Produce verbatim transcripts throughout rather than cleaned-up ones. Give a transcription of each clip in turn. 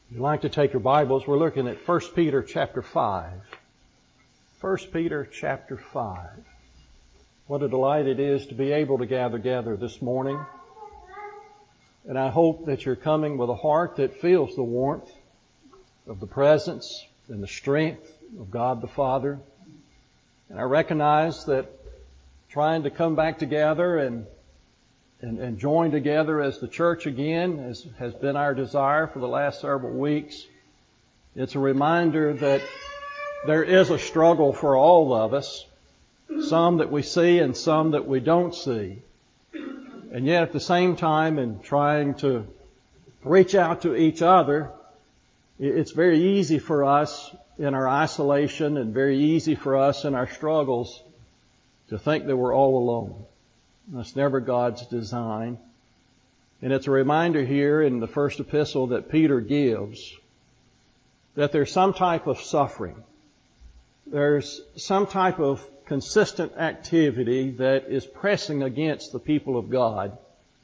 If you'd like to take your Bibles, we're looking at First Peter chapter five. First Peter chapter five. What a delight it is to be able to gather together this morning. And I hope that you're coming with a heart that feels the warmth of the presence and the strength of God the Father. And I recognize that trying to come back together and And, and join together as the church again, as has been our desire for the last several weeks. It's a reminder that there is a struggle for all of us, some that we see and some that we don't see. And yet at the same time, in trying to reach out to each other, it's very easy for us in our isolation and very easy for us in our struggles to think that we're all alone. That's never God's design. And it's a reminder here in the first epistle that Peter gives that there's some type of suffering. There's some type of consistent activity that is pressing against the people of God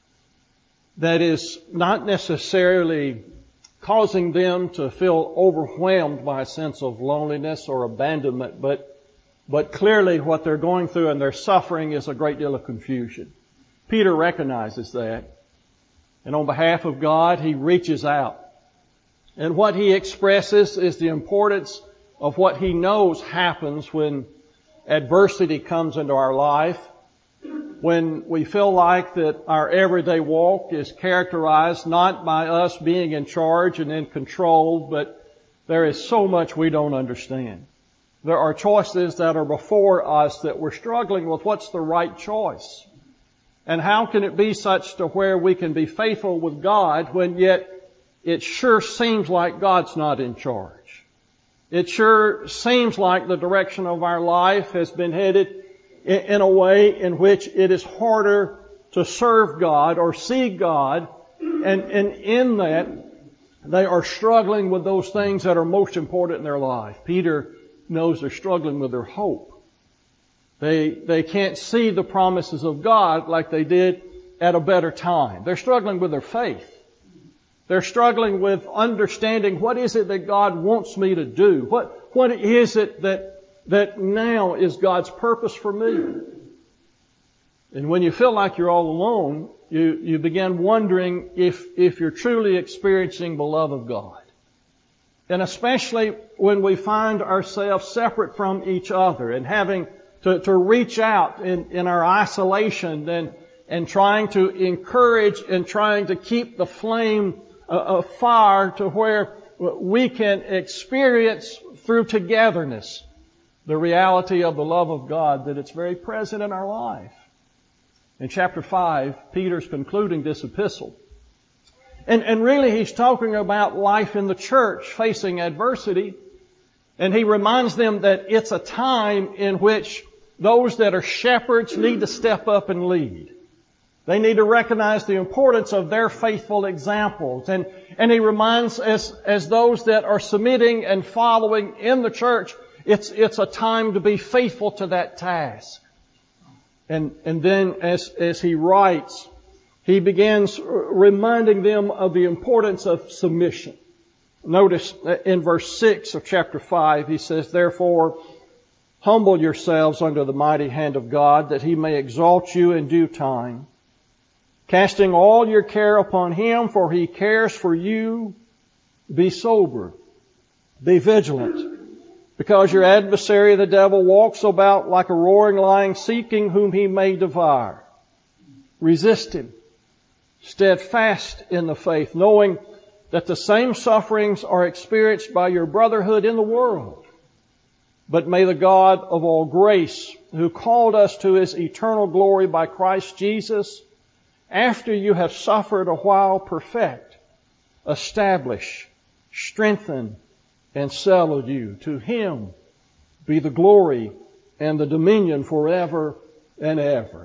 that is not necessarily causing them to feel overwhelmed by a sense of loneliness or abandonment, but But clearly what they're going through and their suffering is a great deal of confusion. Peter recognizes that. And on behalf of God, he reaches out. And what he expresses is the importance of what he knows happens when adversity comes into our life, when we feel like that our everyday walk is characterized not by us being in charge and in control, but there is so much we don't understand. There are choices that are before us that we're struggling with. What's the right choice? And how can it be such to where we can be faithful with God when yet it sure seems like God's not in charge? It sure seems like the direction of our life has been headed in a way in which it is harder to serve God or see God. And, and in that, they are struggling with those things that are most important in their life. Peter knows they're struggling with their hope. They, they can't see the promises of God like they did at a better time. They're struggling with their faith. They're struggling with understanding what is it that God wants me to do? What, what is it that, that now is God's purpose for me? And when you feel like you're all alone, you, you begin wondering if, if you're truly experiencing the love of God. And especially when we find ourselves separate from each other and having to, to reach out in, in our isolation and, and trying to encourage and trying to keep the flame of fire to where we can experience through togetherness the reality of the love of God, that it's very present in our life. In chapter five, Peter's concluding this epistle. And, and really he's talking about life in the church facing adversity. And he reminds them that it's a time in which those that are shepherds need to step up and lead. They need to recognize the importance of their faithful examples. And, and he reminds us as those that are submitting and following in the church, it's, it's a time to be faithful to that task. And, and then as, as he writes, he begins reminding them of the importance of submission. Notice in verse six of chapter five, he says, "Therefore, humble yourselves under the mighty hand of God, that He may exalt you in due time, casting all your care upon Him, for He cares for you. Be sober, be vigilant, because your adversary the devil walks about like a roaring lion, seeking whom he may devour. Resist him, steadfast in the faith, knowing that the same sufferings are experienced by your brotherhood in the world. But may the God of all grace, who called us to His eternal glory by Christ Jesus, after you have suffered a while, perfect, establish, strengthen, and settle you. To Him be the glory and the dominion forever and ever."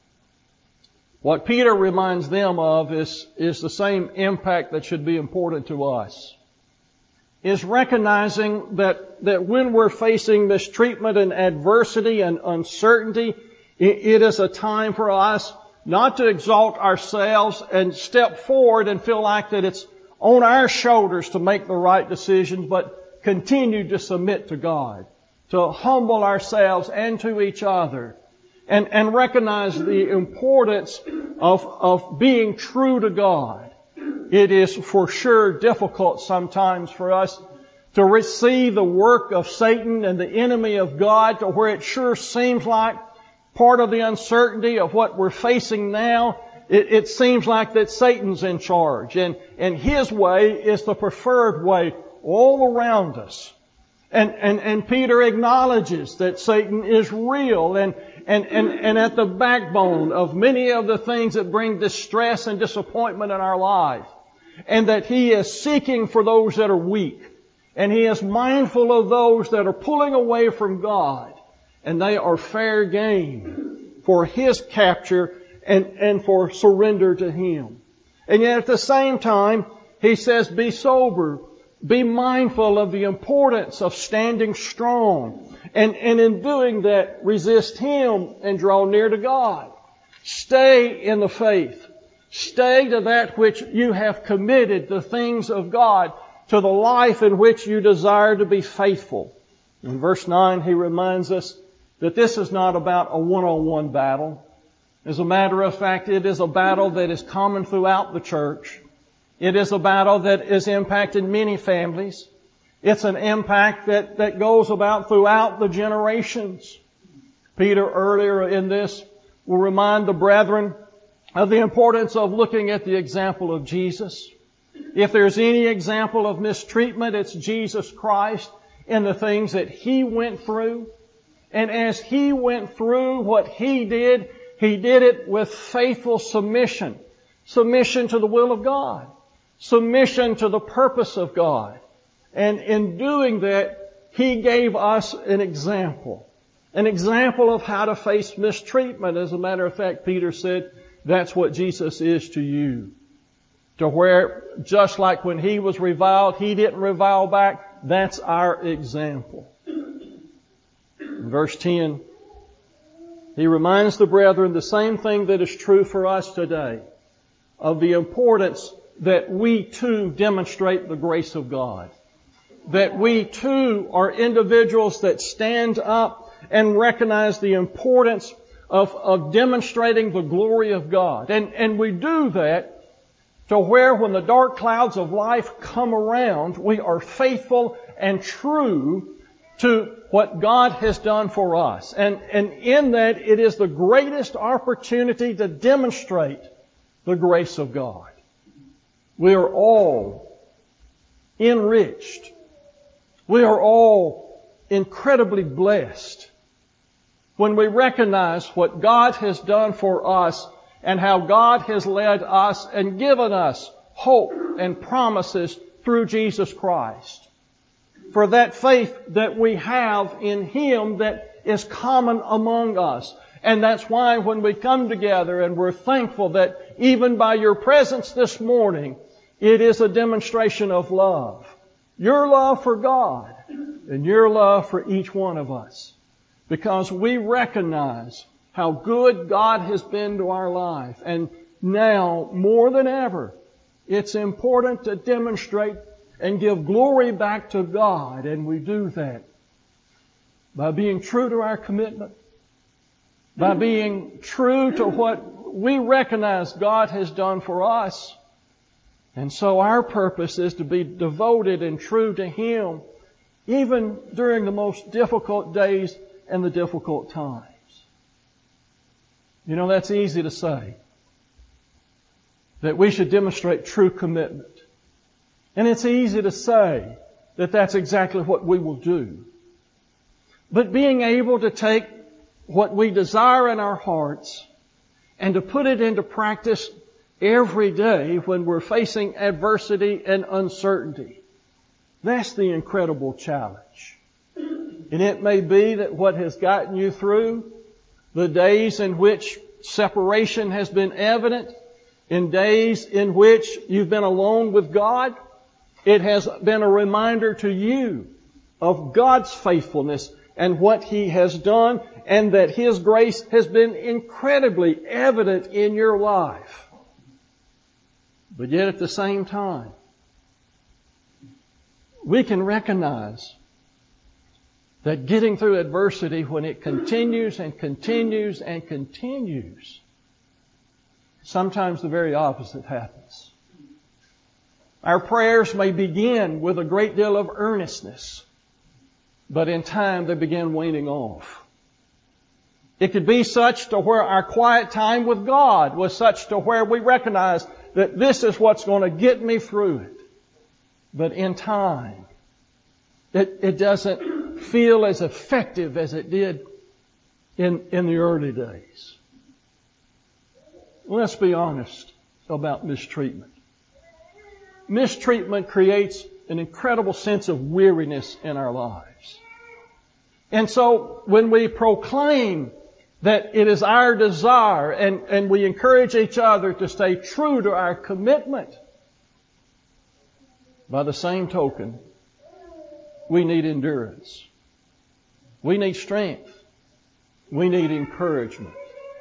What Peter reminds them of is, is the same impact that should be important to us. Is recognizing that, that when we're facing mistreatment and adversity and uncertainty, it, it is a time for us not to exalt ourselves and step forward and feel like that it's on our shoulders to make the right decisions, but continue to submit to God, to humble ourselves and to each other, and, and recognize the importance of, of being true to God. It is for sure difficult sometimes for us to receive the work of Satan and the enemy of God, to where it sure seems like part of the uncertainty of what we're facing now, it, it seems like that Satan's in charge, and, and his way is the preferred way all around us. And, and, and Peter acknowledges that Satan is real and, and, and, and at the backbone of many of the things that bring distress and disappointment in our life. And that he is seeking for those that are weak. And he is mindful of those that are pulling away from God. And they are fair game for his capture and, and for surrender to him. And yet at the same time, he says, be sober. Be mindful of the importance of standing strong. And, and in doing that, resist him and draw near to God. Stay in the faith. Stay to that which you have committed, the things of God, to the life in which you desire to be faithful. In verse nine, he reminds us that this is not about a one-on-one battle. As a matter of fact, it is a battle that is common throughout the church. It is a battle that is impacted many families. It's an impact that, that goes about throughout the generations. Peter earlier in this will remind the brethren of the importance of looking at the example of Jesus. If there's any example of mistreatment, it's Jesus Christ in the things that He went through. And as He went through what He did, He did it with faithful submission. Submission to the will of God. Submission to the purpose of God. And in doing that, He gave us an example. An example of how to face mistreatment. As a matter of fact, Peter said, that's what Jesus is to you. To where, just like when He was reviled, He didn't revile back. That's our example. In verse ten, he reminds the brethren the same thing that is true for us today, of the importance that we too demonstrate the grace of God. That we too are individuals that stand up and recognize the importance of, of demonstrating the glory of God. And, and we do that to where when the dark clouds of life come around, we are faithful and true to what God has done for us. And, and in that, it is the greatest opportunity to demonstrate the grace of God. We are all enriched. We are all incredibly blessed when we recognize what God has done for us and how God has led us and given us hope and promises through Jesus Christ. For that faith that we have in Him that is common among us. And that's why when we come together and we're thankful that even by your presence this morning, it is a demonstration of love. Your love for God and your love for each one of us. Because we recognize how good God has been to our life. And now, more than ever, it's important to demonstrate and give glory back to God. And we do that by being true to our commitment. By being true to what we recognize God has done for us. And so our purpose is to be devoted and true to Him, even during the most difficult days and the difficult times. You know, that's easy to say. That we should demonstrate true commitment. And it's easy to say that that's exactly what we will do. But being able to take what we desire in our hearts and to put it into practice every day when we're facing adversity and uncertainty. That's the incredible challenge. And it may be that what has gotten you through the days in which separation has been evident, in days in which you've been alone with God, it has been a reminder to you of God's faithfulness and what He has done, and that His grace has been incredibly evident in your life. But yet at the same time, we can recognize that getting through adversity, when it continues and continues and continues, sometimes the very opposite happens. Our prayers may begin with a great deal of earnestness, but in time they begin waning off. It could be such to where our quiet time with God was such to where we recognize that this is what's going to get me through it. But in time, it, it doesn't feel as effective as it did in, in the early days. Let's be honest about mistreatment. Mistreatment creates an incredible sense of weariness in our lives. And so when we proclaim that it is our desire and, and we encourage each other to stay true to our commitment, by the same token, we need endurance. We need strength. We need encouragement.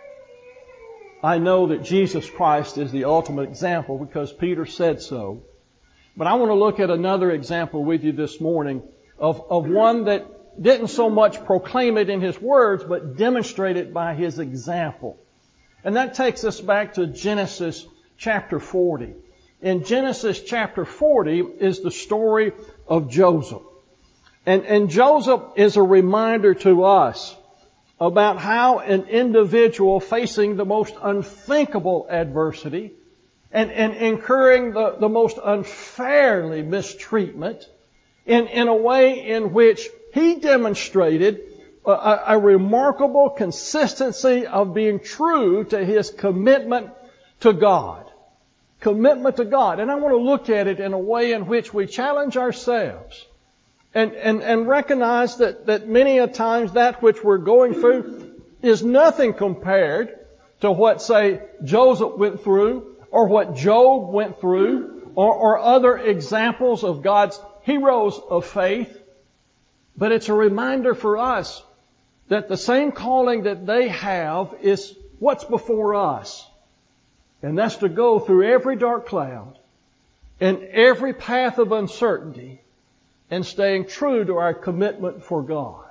I know that Jesus Christ is the ultimate example because Peter said so. But I want to look at another example with you this morning of, of one that didn't so much proclaim it in his words, but demonstrate it by his example. And that takes us back to Genesis chapter forty. In Genesis chapter forty is the story of Joseph. And, and Joseph is a reminder to us about how an individual facing the most unthinkable adversity and, and incurring the, the most unfairly mistreatment in, in a way in which he demonstrated a, a remarkable consistency of being true to his commitment to God. Commitment to God. And I want to look at it in a way in which we challenge ourselves and, and, and recognize that, that many a times that which we're going through is nothing compared to what, say, Joseph went through or what Job went through or, or other examples of God's heroes of faith. But it's a reminder for us that the same calling that they have is what's before us. And that's to go through every dark cloud and every path of uncertainty and staying true to our commitment for God.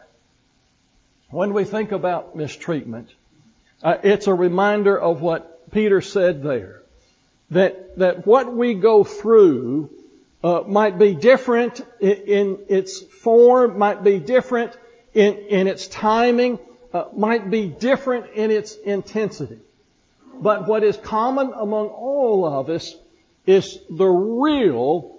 When we think about mistreatment, uh, it's a reminder of what Peter said there. That, that what we go through uh, might be different in, in its form, might be different in, in its timing, uh, might be different in its intensity. But what is common among all of us is the real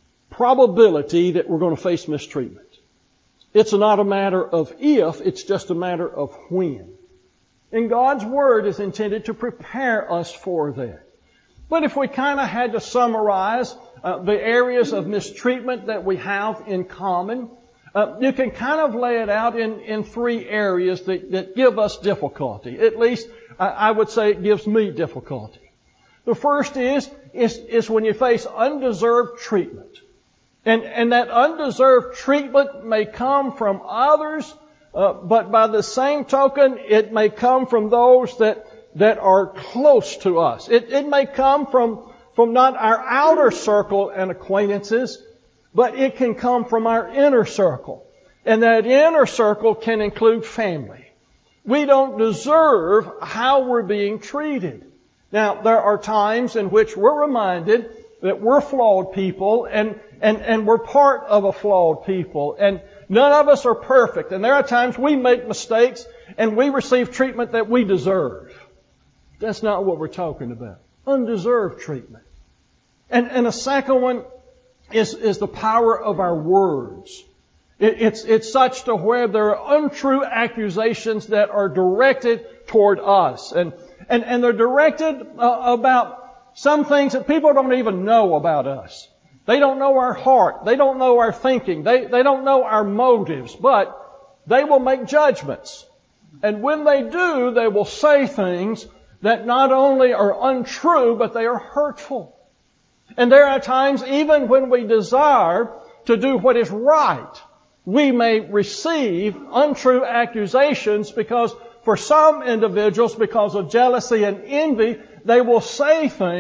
probability that we're going to face mistreatment. It's not a matter of if, it's just a matter of when. And God's Word is intended to prepare us for that. But if we kind of had to summarize uh, the areas of mistreatment that we have in common, uh, you can kind of lay it out in, in three areas that, that give us difficulty. At least I would say it gives me difficulty. The first is, is, is when you face undeserved treatment. And, and that undeserved treatment may come from others, uh, but by the same token, it may come from those that, that are close to us. It, it may come from, from not our outer circle and acquaintances, but it can come from our inner circle. And that inner circle can include family. We don't deserve how we're being treated. Now, there are times in which we're reminded that we're flawed people and, and, and we're part of a flawed people. And none of us are perfect. And there are times we make mistakes and we receive treatment that we deserve. That's not what we're talking about. Undeserved treatment. And, and a second one is, is the power of our words. It's, it's such to where there are untrue accusations that are directed toward us. And, and, and they're directed uh, about some things that people don't even know about us. They don't know our heart. They don't know our thinking. They, they don't know our motives. But they will make judgments. And when they do, they will say things that not only are untrue, but they are hurtful. And there are times, even when we desire to do what is right, we may receive untrue accusations because for some individuals, because of jealousy and envy, they will say things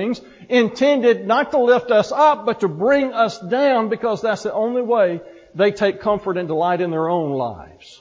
intended not to lift us up, but to bring us down, because that's the only way they take comfort and delight in their own lives.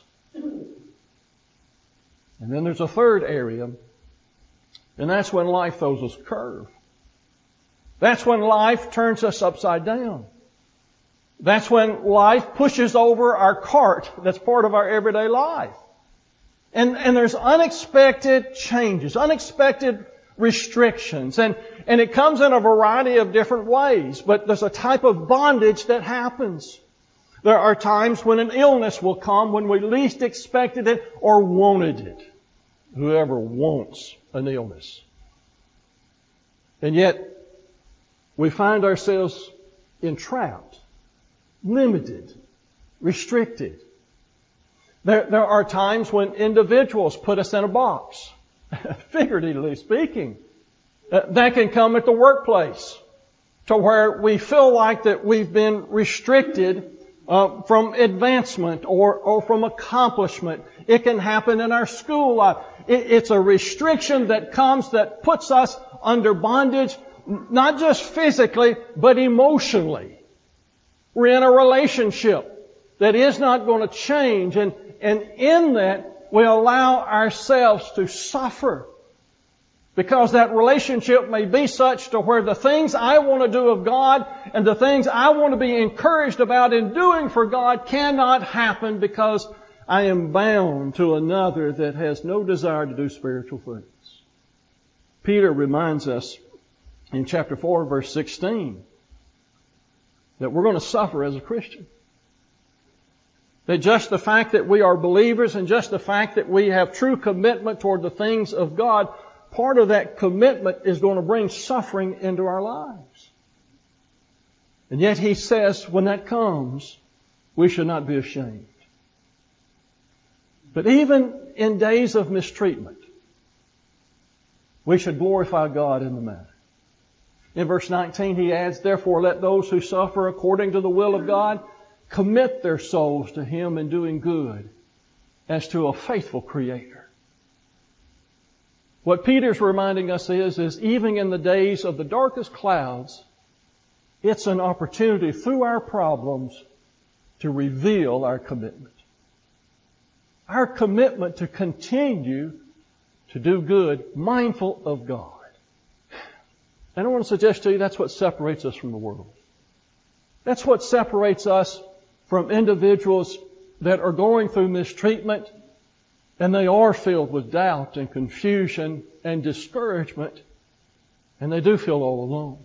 And then there's a third area, and that's when life throws us a curve. That's when life turns us upside down. That's when life pushes over our cart that's part of our everyday life. And, and there's unexpected changes, unexpected restrictions. And, and it comes in a variety of different ways. But there's a type of bondage that happens. There are times when an illness will come when we least expected it or wanted it. Whoever wants an illness. And yet, we find ourselves entrapped, limited, restricted. There, there are times when individuals put us in a box, figuratively speaking. Uh, that can come at the workplace, to where we feel like that we've been restricted uh, from advancement or, or from accomplishment. It can happen in our school life. It, it's a restriction that comes that puts us under bondage, not just physically, but emotionally. We're in a relationship that is not going to change, and, and in that we allow ourselves to suffer. Because that relationship may be such to where the things I want to do of God and the things I want to be encouraged about in doing for God cannot happen because I am bound to another that has no desire to do spiritual things. Peter reminds us in chapter four, verse sixteen, that we're going to suffer as a Christian. That just the fact that we are believers and just the fact that we have true commitment toward the things of God, part of that commitment is going to bring suffering into our lives. And yet he says when that comes, we should not be ashamed. But even in days of mistreatment, we should glorify God in the matter. In verse nineteen he adds, therefore let those who suffer according to the will of God commit their souls to Him in doing good as to a faithful Creator. What Peter's reminding us is, is even in the days of the darkest clouds, it's an opportunity through our problems to reveal our commitment. Our commitment to continue to do good, mindful of God. And I want to suggest to you that's what separates us from the world. That's what separates us from individuals that are going through mistreatment and they are filled with doubt and confusion and discouragement, and they do feel all alone.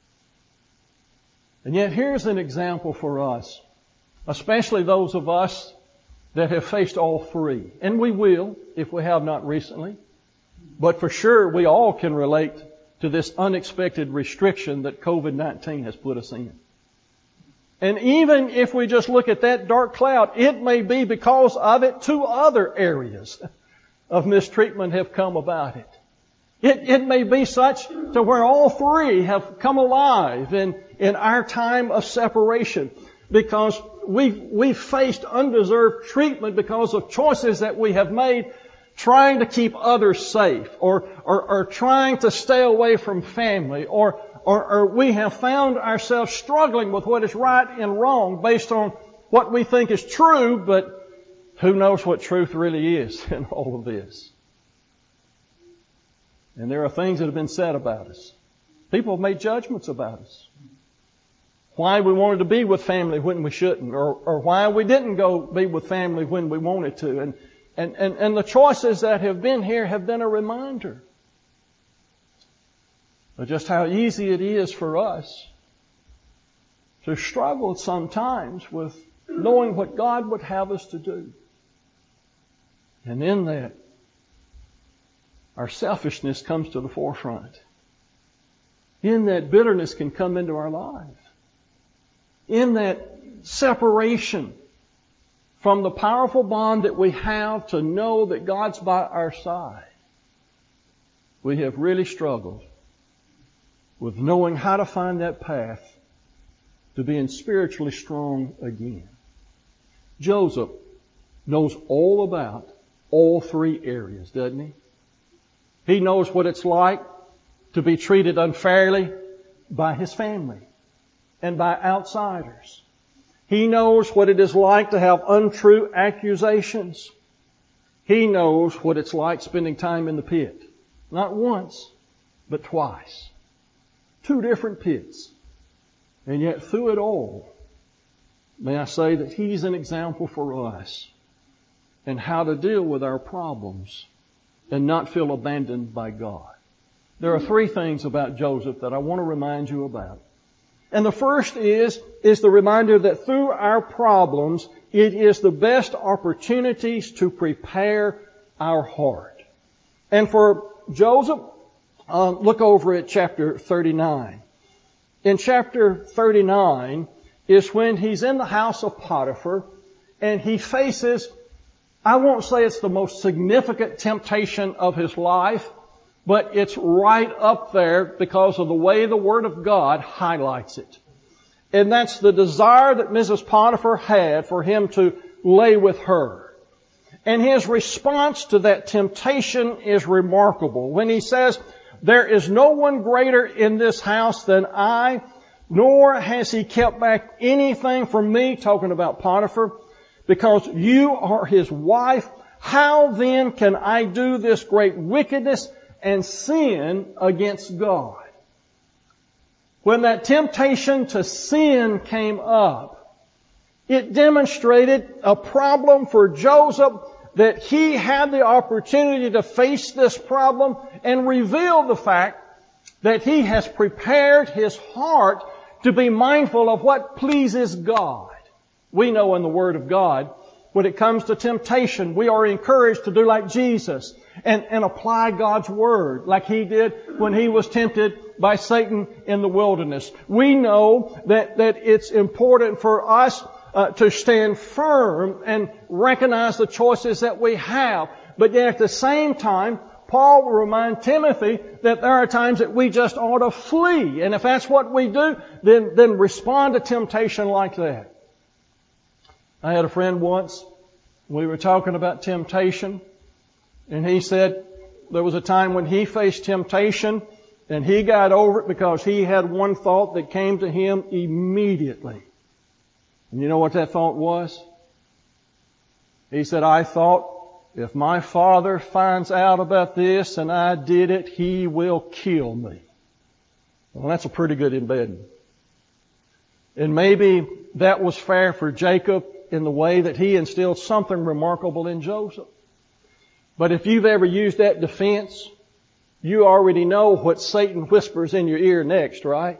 And yet here's an example for us, especially those of us that have faced all three. And we will, if we have not recently. But for sure, we all can relate to this unexpected restriction that covid nineteen has put us in. And even if we just look at that dark cloud, it may be because of it two other areas of mistreatment have come about it. It, it may be such to where all three have come alive in, in our time of separation, because we've, we've faced undeserved treatment because of choices that we have made trying to keep others safe, or, or, or trying to stay away from family, or Or, or we have found ourselves struggling with what is right and wrong based on what we think is true, but who knows what truth really is in all of this. And there are things that have been said about us. People have made judgments about us. Why we wanted to be with family when we shouldn't, or, or why we didn't go be with family when we wanted to. And, and, and, and the choices that have been here have been a reminder but just how easy it is for us to struggle sometimes with knowing what God would have us to do. And in that, our selfishness comes to the forefront. In that, bitterness can come into our lives. In that, separation from the powerful bond that we have to know that God's by our side. We have really struggled with knowing how to find that path to being spiritually strong again. Joseph knows all about all three areas, doesn't he? He knows what it's like to be treated unfairly by his family and by outsiders. He knows what it is like to have untrue accusations. He knows what it's like spending time in the pit. Not once, but twice. Two different pits. And yet through it all, may I say that he's an example for us in how to deal with our problems and not feel abandoned by God. There are three things about Joseph that I want to remind you about. And the first is, is the reminder that through our problems, it is the best opportunities to prepare our heart. And for Joseph, uh, look over at chapter thirty-nine. In chapter thirty-nine is when he's in the house of Potiphar and he faces, I won't say it's the most significant temptation of his life, but it's right up there because of the way the Word of God highlights it. And that's the desire that Missus Potiphar had for him to lay with her. And his response to that temptation is remarkable. When he says, "There is no one greater in this house than I, nor has he kept back anything from me," talking about Potiphar, "because you are his wife. How then can I do this great wickedness and sin against God?" When that temptation to sin came up, it demonstrated a problem for Joseph, that he had the opportunity to face this problem and reveal the fact that he has prepared his heart to be mindful of what pleases God. We know in the Word of God, when it comes to temptation, we are encouraged to do like Jesus and, and apply God's Word like He did when He was tempted by Satan in the wilderness. We know that, that it's important for us uh, to stand firm and recognize the choices that we have. But yet at the same time, Paul will remind Timothy that there are times that we just ought to flee. And if that's what we do, then, then respond to temptation like that. I had a friend once, we were talking about temptation, and he said there was a time when he faced temptation and he got over it because he had one thought that came to him immediately. And you know what that thought was? He said, "I thought, if my father finds out about this and I did it, he will kill me." Well, that's a pretty good embedding. And maybe that was fair for Jacob in the way that he instilled something remarkable in Joseph. But if you've ever used that defense, you already know what Satan whispers in your ear next, right?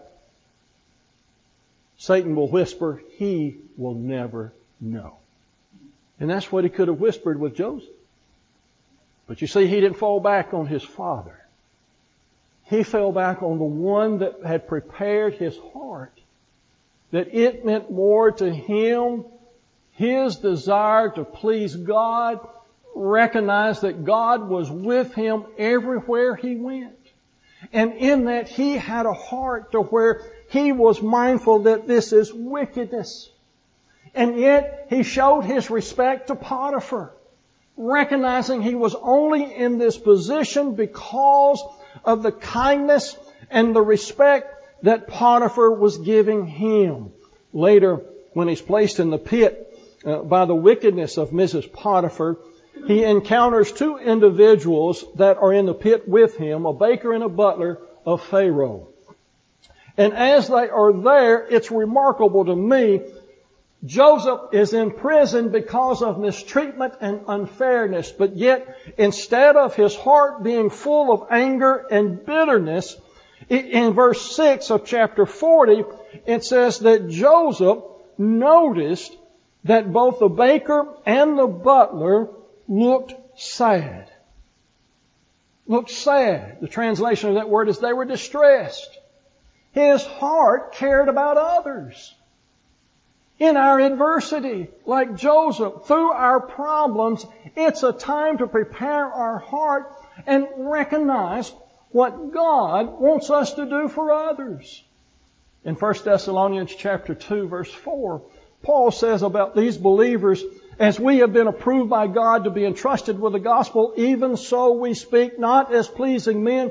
Satan will whisper, "He will never know." And that's what he could have whispered with Joseph. But you see, he didn't fall back on his father. He fell back on the one that had prepared his heart. That it meant more to him, his desire to please God, recognize that God was with him everywhere he went. And in that he had a heart to where he was mindful that this is wickedness. And yet he showed his respect to Potiphar, recognizing he was only in this position because of the kindness and the respect that Potiphar was giving him. Later, when he's placed in the pit uh, by the wickedness of Missus Potiphar, he encounters two individuals that are in the pit with him, a baker and a butler of Pharaoh. And as they are there, it's remarkable to me, Joseph is in prison because of mistreatment and unfairness, but yet instead of his heart being full of anger and bitterness, in verse six of chapter forty, it says that Joseph noticed that both the baker and the butler looked sad. Looked sad. The translation of that word is they were distressed. His heart cared about others. In our adversity, like Joseph, through our problems, it's a time to prepare our heart and recognize what God wants us to do for others. In First Thessalonians chapter two, verse four, Paul says about these believers, "As we have been approved by God to be entrusted with the gospel, even so we speak, not as pleasing men,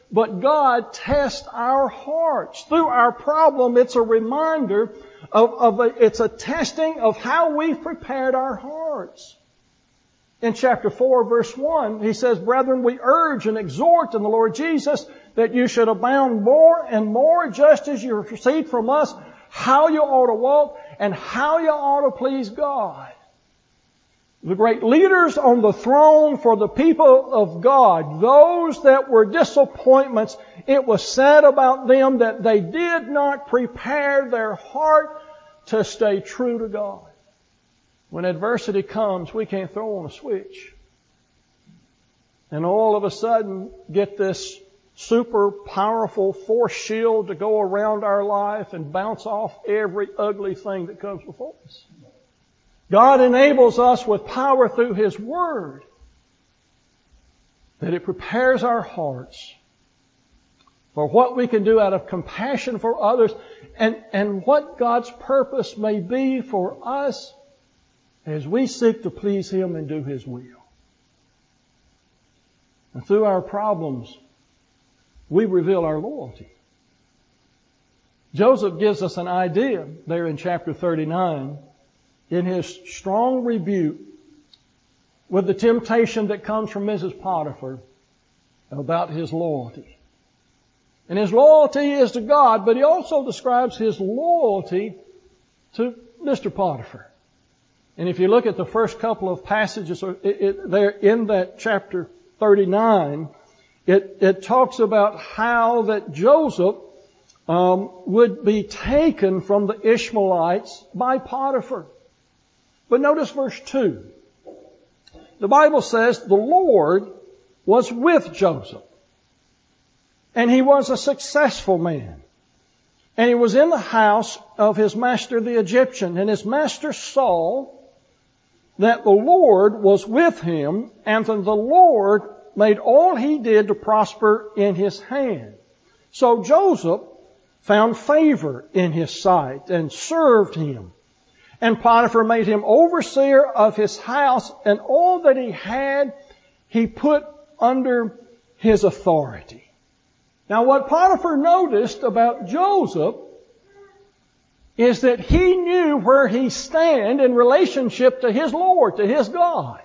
but God tests our hearts. Through our problem, it's a reminder of, of a, it's a testing of how we've prepared our hearts. In chapter four, verse one, he says, "Brethren, we urge and exhort in the Lord Jesus that you should abound more and more, just as you receive from us how you ought to walk and how you ought to please God." The great leaders on the throne for the people of God, those that were disappointments, it was said about them that they did not prepare their heart to stay true to God. When adversity comes, we can't throw on a switch and all of a sudden get this super powerful force shield to go around our life and bounce off every ugly thing that comes before us. God enables us with power through His Word that it prepares our hearts for what we can do out of compassion for others and, and what God's purpose may be for us as we seek to please Him and do His will. And through our problems, we reveal our loyalty. Joseph gives us an idea there in chapter thirty-nine in his strong rebuke with the temptation that comes from Missus Potiphar about his loyalty. And his loyalty is to God, but he also describes his loyalty to Mister Potiphar. And if you look at the first couple of passages it, it, there in that chapter thirty-nine, it, it talks about how that Joseph um, would be taken from the Ishmaelites by Potiphar. But notice verse two. The Bible says the Lord was with Joseph. And he was a successful man. And he was in the house of his master the Egyptian. And his master saw that the Lord was with him, and that the Lord made all he did to prosper in his hand. So Joseph found favor in his sight and served him. And Potiphar made him overseer of his house, and all that he had he put under his authority. Now what Potiphar noticed about Joseph is that he knew where he stand in relationship to his Lord, to his God.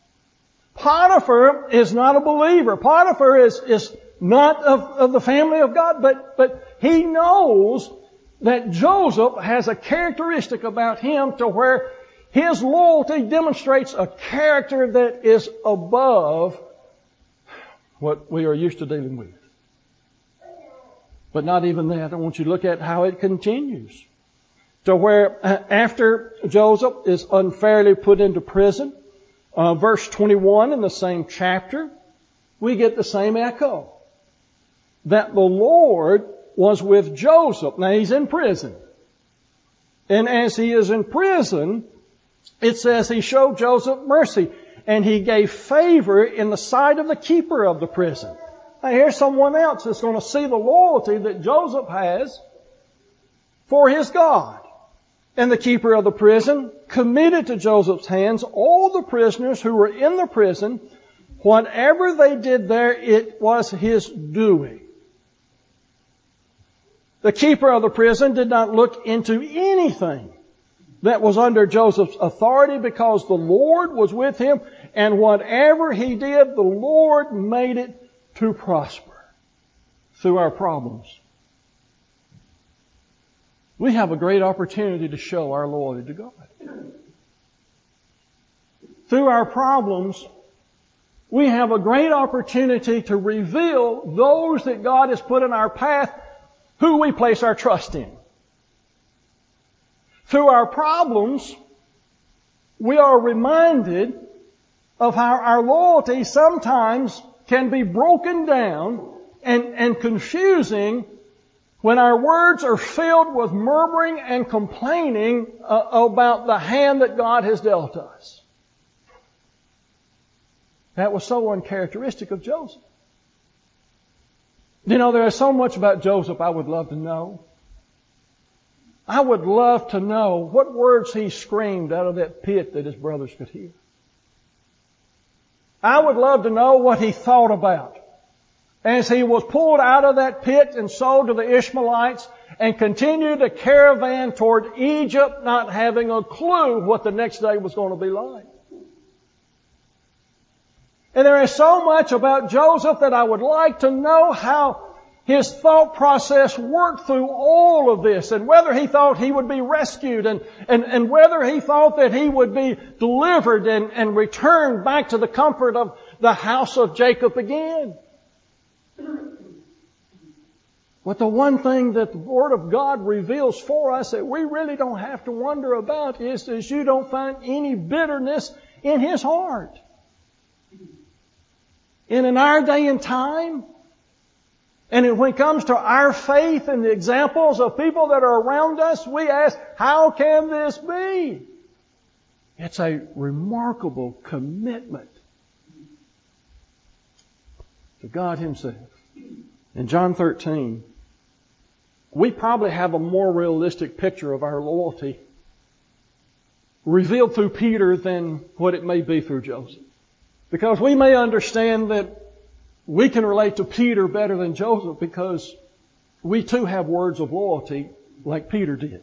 Potiphar is not a believer. Potiphar is, is not of, of the family of God, but, but he knows that Joseph has a characteristic about him to where his loyalty demonstrates a character that is above what we are used to dealing with. But not even that. I want you to look at how it continues. To where after Joseph is unfairly put into prison, uh, verse twenty-one in the same chapter, we get the same echo. That the Lord was with Joseph. Now he's in prison. And as he is in prison, it says he showed Joseph mercy and he gave favor in the sight of the keeper of the prison. Now here's someone else that's going to see the loyalty that Joseph has for his God. And the keeper of the prison committed to Joseph's hands all the prisoners who were in the prison. Whatever they did there, it was his doing. The keeper of the prison did not look into anything that was under Joseph's authority because the Lord was with him, and whatever he did, the Lord made it to prosper through our problems. We have a great opportunity to show our loyalty to God. Through our problems, we have a great opportunity to reveal those that God has put in our path who we place our trust in. Through our problems, we are reminded of how our loyalty sometimes can be broken down and, and confusing when our words are filled with murmuring and complaining uh, about the hand that God has dealt us. That was so uncharacteristic of Joseph. You know, there is so much about Joseph I would love to know. I would love to know what words he screamed out of that pit that his brothers could hear. I would love to know what he thought about as he was pulled out of that pit and sold to the Ishmaelites and continued the caravan toward Egypt, not having a clue what the next day was going to be like. And there is so much about Joseph that I would like to know how his thought process worked through all of this, and whether he thought he would be rescued, and, and, and whether he thought that he would be delivered and, and returned back to the comfort of the house of Jacob again. But the one thing that the Word of God reveals for us that we really don't have to wonder about is, is you don't find any bitterness in his heart. And in our day and time, and when it comes to our faith and the examples of people that are around us, we ask, how can this be? It's a remarkable commitment to God Himself. In John thirteen, we probably have a more realistic picture of our loyalty revealed through Peter than what it may be through Joseph. Because we may understand that we can relate to Peter better than Joseph because we too have words of loyalty like Peter did.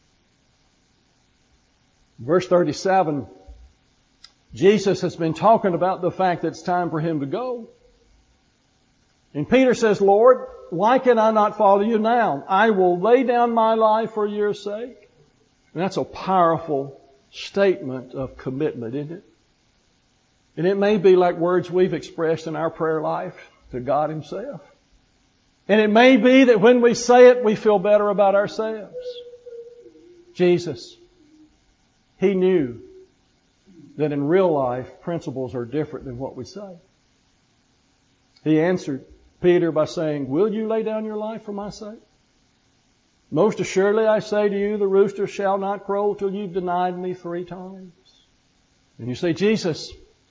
Verse thirty-seven, Jesus has been talking about the fact that it's time for Him to go. And Peter says, Lord, why can I not follow You now? I will lay down my life for Your sake. And that's a powerful statement of commitment, isn't it? And it may be like words we've expressed in our prayer life to God Himself. And it may be that when we say it, we feel better about ourselves. Jesus, He knew that in real life, principles are different than what we say. He answered Peter by saying, will you lay down your life for my sake? Most assuredly I say to you, the rooster shall not crow till you've denied me three times. And you say, Jesus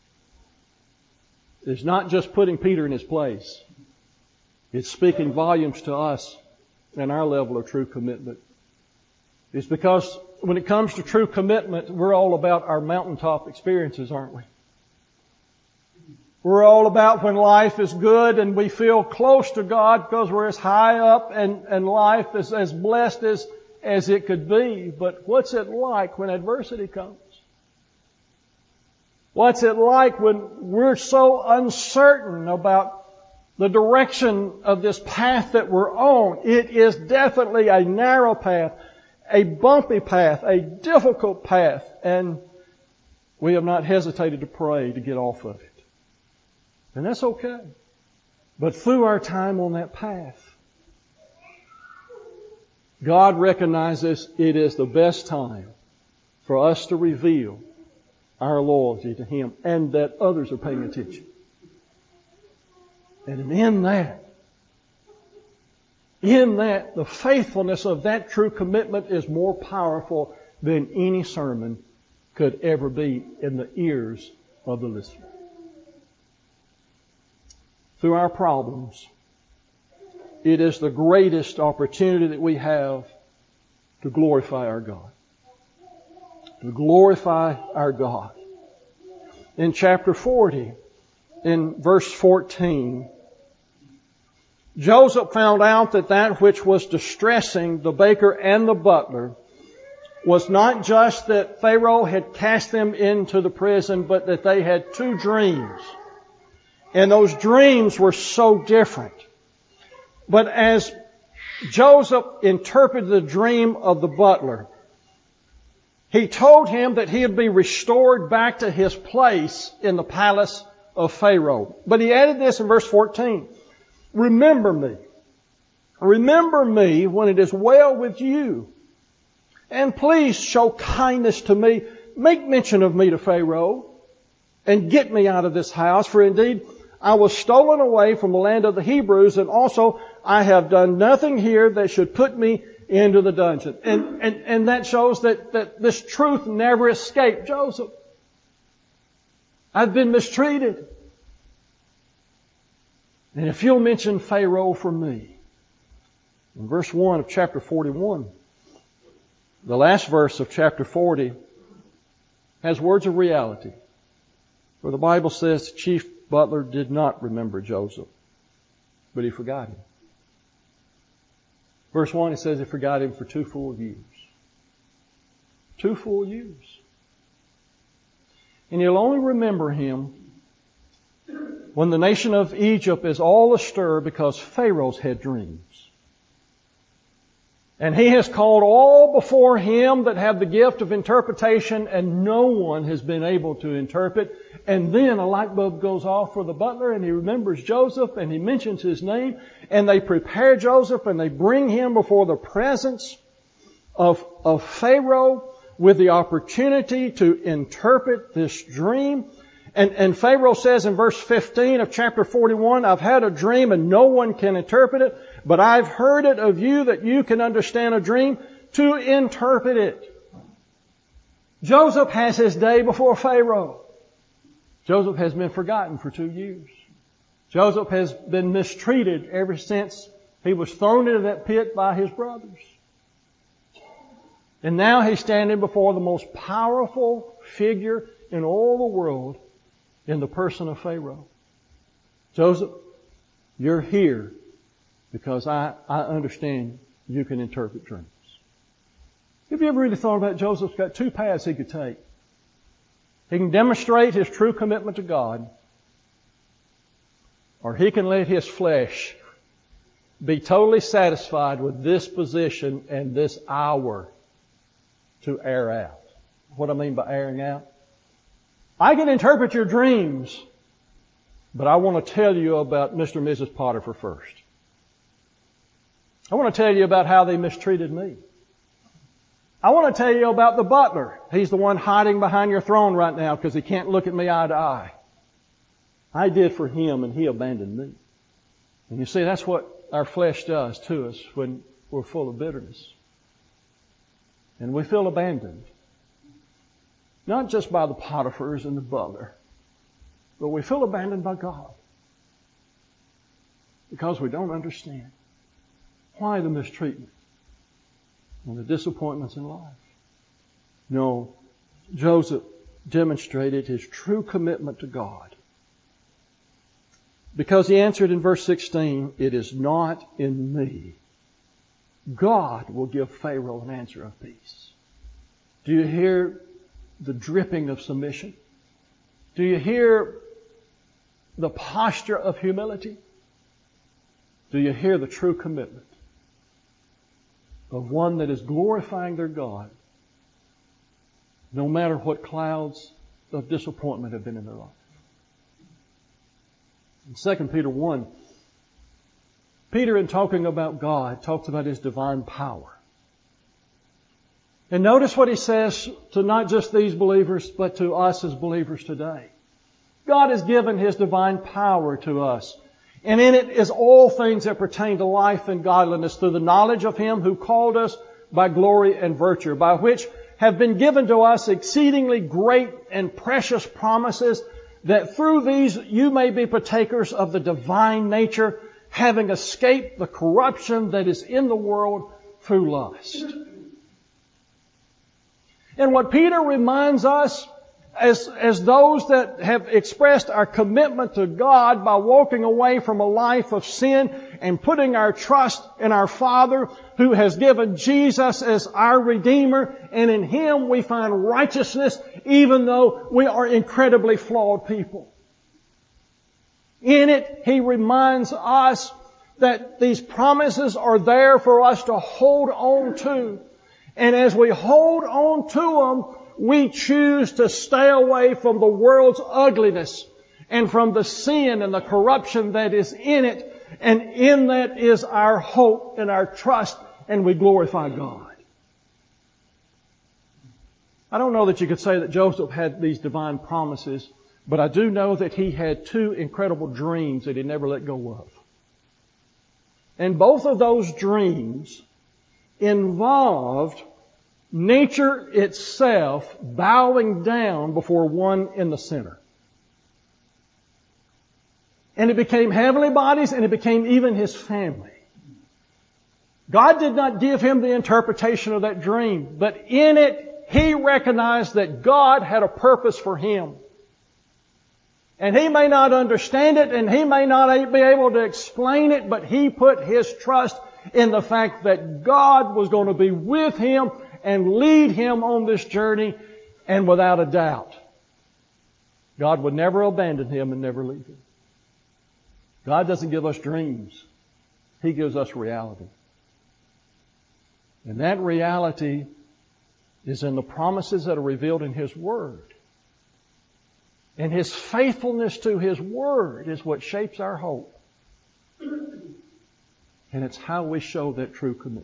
is not just putting Peter in his place. It's speaking volumes to us and our level of true commitment. It's because when it comes to true commitment, we're all about our mountaintop experiences, aren't we? We're all about when life is good and we feel close to God because we're as high up and, and life is as blessed as, as it could be. But what's it like when adversity comes? What's it like when we're so uncertain about the direction of this path that we're on? It is definitely a narrow path, a bumpy path, a difficult path, and we have not hesitated to pray to get off of it. And that's okay. But through our time on that path, God recognizes it is the best time for us to reveal our loyalty to Him and that others are paying attention. And in that, in that, the faithfulness of that true commitment is more powerful than any sermon could ever be in the ears of the listener. Through our problems, it is the greatest opportunity that we have to glorify our God. To glorify our God. In chapter forty, in verse fourteen, Joseph found out that that which was distressing the baker and the butler was not just that Pharaoh had cast them into the prison, but that they had two dreams. And those dreams were so different. But as Joseph interpreted the dream of the butler, he told him that he would be restored back to his place in the palace of Pharaoh. But he added this in verse fourteen. Remember me. Remember me when it is well with you. And please show kindness to me. Make mention of me to Pharaoh and get me out of this house. For indeed, I was stolen away from the land of the Hebrews, and also I have done nothing here that should put me into the dungeon. And, and, and that shows that, that this truth never escaped Joseph. I've been mistreated. And if you'll mention Pharaoh for me. In verse one of chapter forty-one, the last verse of chapter forty has words of reality. Where the Bible says the chief butler did not remember Joseph. but he forgot him. Verse one, it says he forgot him for two full years. Two full years. And you'll only remember him when the nation of Egypt is all astir because Pharaoh's had dreams. And he has called all before him that have the gift of interpretation, and no one has been able to interpret. And then a light bulb goes off for the butler, and he remembers Joseph, and he mentions his name, and they prepare Joseph, and they bring him before the presence of, of Pharaoh with the opportunity to interpret this dream. And, and Pharaoh says in verse fifteen of chapter forty-one, I've had a dream and no one can interpret it, but I've heard it of you that you can understand a dream to interpret it. Joseph has his day before Pharaoh. Joseph has been forgotten for two years. Joseph has been mistreated ever since he was thrown into that pit by his brothers. And now he's standing before the most powerful figure in all the world in the person of Pharaoh. Joseph, you're here because I, I understand you can interpret dreams. Have you ever really thought about it? Joseph's got two paths he could take. He can demonstrate his true commitment to God, or he can let his flesh be totally satisfied with this position and this hour to air out. What I mean by airing out? I can interpret your dreams, but I want to tell you about Mister and Missus Potiphar first. I want to tell you about how they mistreated me. I want to tell you about the butler. He's the one hiding behind your throne right now because he can't look at me eye to eye. I did for him and he abandoned me. And you see, that's what our flesh does to us when we're full of bitterness. And we feel abandoned. Not just by the Potiphars and the butler, but we feel abandoned by God. Because we don't understand why the mistreatment and the disappointments in life. No, Joseph demonstrated his true commitment to God. Because he answered in verse sixteen, it is not in me. God will give Pharaoh an answer of peace. Do you hear the dripping of submission? Do you hear the posture of humility? Do you hear the true commitment of one that is glorifying their God no matter what clouds of disappointment have been in their life? In Second Peter one, Peter, in talking about God, talks about His divine power. And notice what he says to not just these believers, but to us as believers today. God has given His divine power to us. And in it is all things that pertain to life and godliness through the knowledge of Him who called us by glory and virtue, by which have been given to us exceedingly great and precious promises, that through these you may be partakers of the divine nature, having escaped the corruption that is in the world through lust. And what Peter reminds us, as, as those that have expressed our commitment to God by walking away from a life of sin and putting our trust in our Father who has given Jesus as our Redeemer, and in Him we find righteousness even though we are incredibly flawed people. In it, he reminds us that these promises are there for us to hold on to. And as we hold on to them, we choose to stay away from the world's ugliness and from the sin and the corruption that is in it. And in that is our hope and our trust, and we glorify God. I don't know that you could say that Joseph had these divine promises, but I do know that he had two incredible dreams that he never let go of. And both of those dreams involved nature itself bowing down before one in the center. And it became heavenly bodies, and it became even his family. God did not give him the interpretation of that dream, but in it he recognized that God had a purpose for him. And he may not understand it and he may not be able to explain it, but he put his trust in the fact that God was going to be with him and lead him on this journey. And without a doubt, God would never abandon him and never leave him. God doesn't give us dreams. He gives us reality. And that reality is in the promises that are revealed in His Word. And His faithfulness to His Word is what shapes our hope. And it's how we show that true commitment.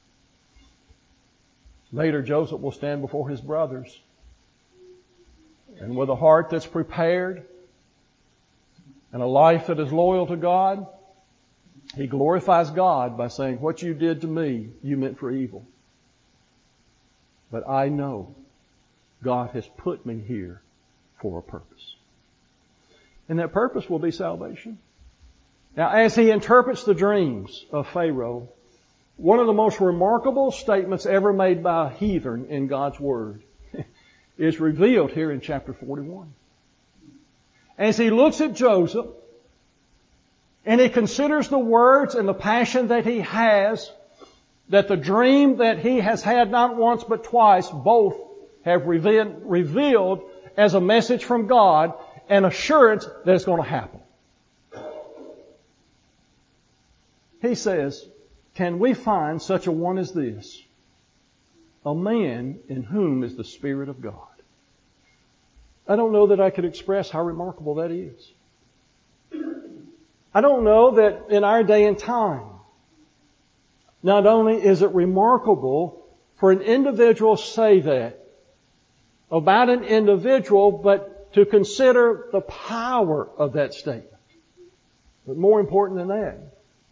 Later, Joseph will stand before his brothers. And with a heart that's prepared and a life that is loyal to God, he glorifies God by saying, what you did to me, you meant for evil. But I know God has put me here for a purpose. And that purpose will be salvation. Now, as he interprets the dreams of Pharaoh, one of the most remarkable statements ever made by a heathen in God's Word is revealed here in chapter forty-one. As he looks at Joseph and he considers the words and the passion that he has, that the dream that he has had not once but twice, both have revealed as a message from God an assurance that it's going to happen. He says, can we find such a one as this? A man in whom is the Spirit of God. I don't know that I could express how remarkable that is. I don't know that in our day and time, not only is it remarkable for an individual to say that about an individual, but to consider the power of that statement. But more important than that,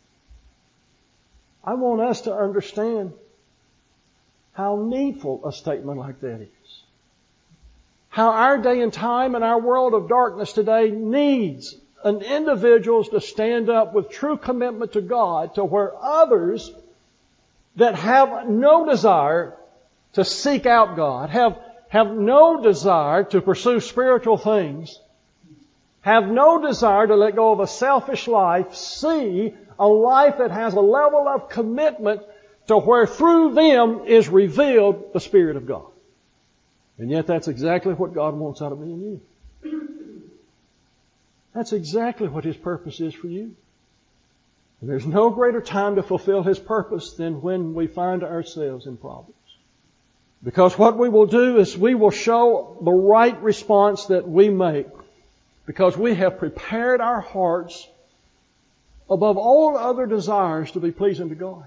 I want us to understand how needful a statement like that is. How our day and time and our world of darkness today needs an individual to stand up with true commitment to God, to where others that have no desire to seek out God, have, have no desire to pursue spiritual things, have no desire to let go of a selfish life, see a life that has a level of commitment to where through them is revealed the Spirit of God. And yet that's exactly what God wants out of me and you. That's exactly what His purpose is for you. And there's no greater time to fulfill His purpose than when we find ourselves in problems. Because what we will do is we will show the right response that we make, because we have prepared our hearts above all other desires to be pleasing to God.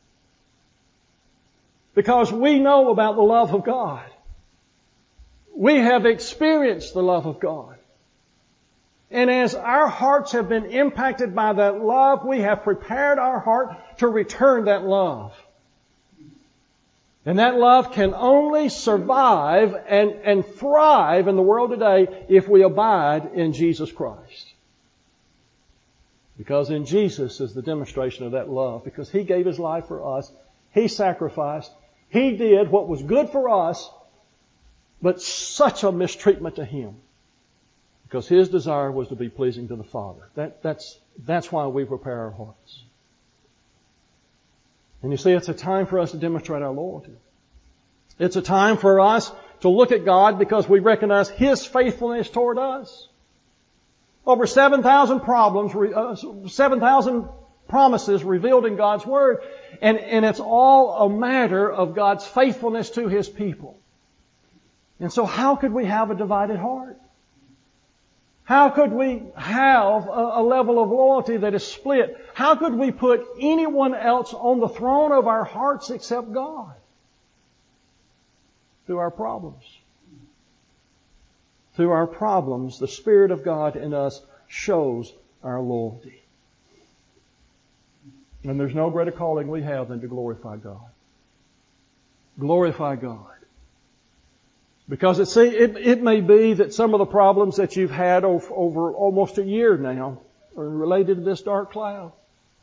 Because we know about the love of God. We have experienced the love of God. And as our hearts have been impacted by that love, we have prepared our heart to return that love. And that love can only survive and, and thrive in the world today if we abide in Jesus Christ. Because in Jesus is the demonstration of that love. Because He gave His life for us. He sacrificed. He did what was good for us, but such a mistreatment to Him. Because His desire was to be pleasing to the Father. That, that's, that's why we prepare our hearts. And you see, it's a time for us to demonstrate our loyalty. It's a time for us to look at God because we recognize His faithfulness toward us. Over seven thousand problems, uh, seven thousand promises revealed in God's Word. And, and it's all a matter of God's faithfulness to His people. And so how could we have a divided heart? How could we have a, a level of loyalty that is split? How could we put anyone else on the throne of our hearts except God? Through our problems. Through our problems, the Spirit of God in us shows our loyalty. And there's no greater calling we have than to glorify God. Glorify God. Because it, see, it, it may be that some of the problems that you've had over, over almost a year now are related to this dark cloud.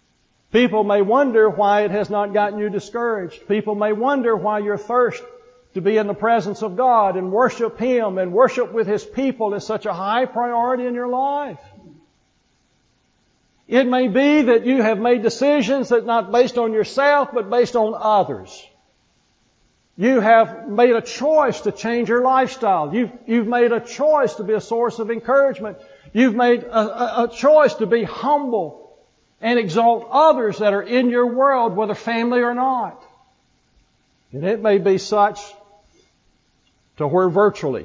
People may wonder why it has not gotten you discouraged. People may wonder why your thirst to be in the presence of God and worship Him and worship with His people is such a high priority in your life. It may be that you have made decisions that not based on yourself, but based on others. You have made a choice to change your lifestyle. You've, you've made a choice to be a source of encouragement. You've made a, a, a choice to be humble and exalt others that are in your world, whether family or not. And it may be such to where virtually,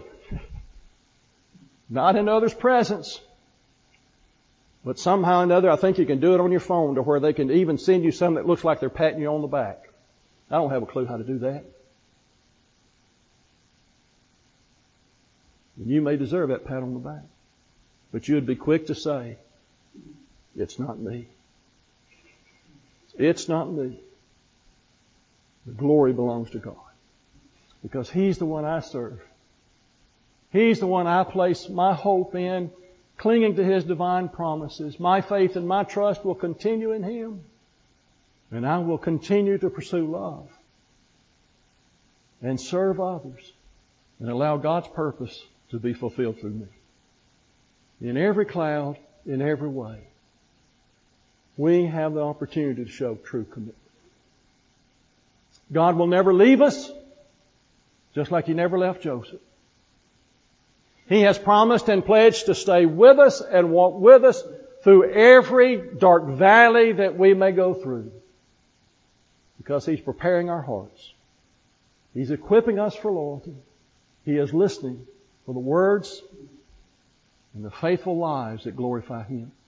not in others' presence, but somehow or another, I think you can do it on your phone to where they can even send you something that looks like they're patting you on the back. I don't have a clue how to do that. And you may deserve that pat on the back. But you'd be quick to say, it's not me. It's not me. The glory belongs to God. Because He's the one I serve. He's the one I place my hope in, clinging to His divine promises. My faith and my trust will continue in Him. And I will continue to pursue love and serve others and allow God's purpose to be fulfilled through me. In every cloud, in every way, we have the opportunity to show true commitment. God will never leave us, just like He never left Joseph. He has promised and pledged to stay with us and walk with us through every dark valley that we may go through. Because He's preparing our hearts. He's equipping us for loyalty. He is listening for the words and the faithful lives that glorify Him.